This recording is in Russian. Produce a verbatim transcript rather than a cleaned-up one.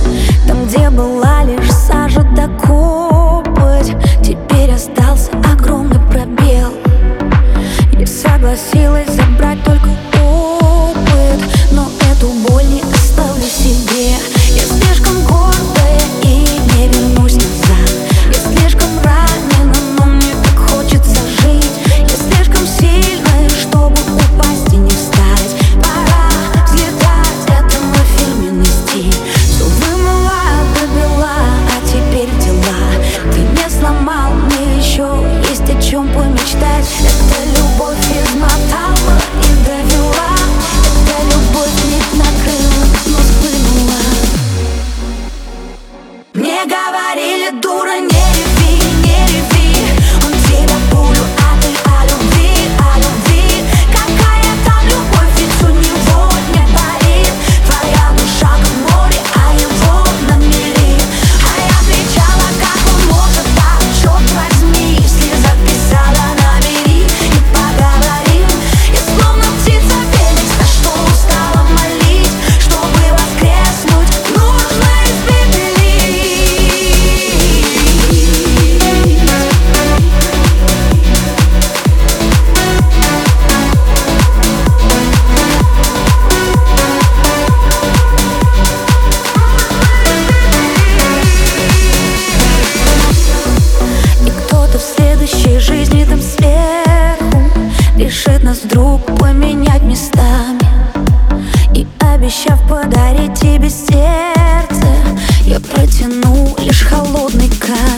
Там, где была лишь сажа да копоть, теперь остался огромный пробел. Я согласилась забрать только опыт, но эту боль не оставлю себе. Я слишком гордая и не вернусь назад. Я слишком ранена, но мне так хочется жить. Я слишком сильная, чтобы упасть и не встать. Пора взлетать, это мой фирменный стиль. Все вымыла до бела, а теперь дела. Ты не сломал, мне еще есть о чем помечтать. Это любовь измотала и довела. Это любовь не накрыла, но сплынула. Мне говорили, дура, не реви, не реви. Он тебя пулю, а ты о любви, о любви. Какая там любовь, ведь у него не болит. Твоя душа как море, а его на мели. А я кричала, как он может так, черт возьми. Если записала, набери и поговорим. Я словно птица феникс, на что устала молить. Чтобы воскреснуть, нужно испепелить. И кто-то в следующей жизни там сверху решит нас вдруг поменять местами. И обещав подарить тебе сердце, я протяну лишь холодный камень.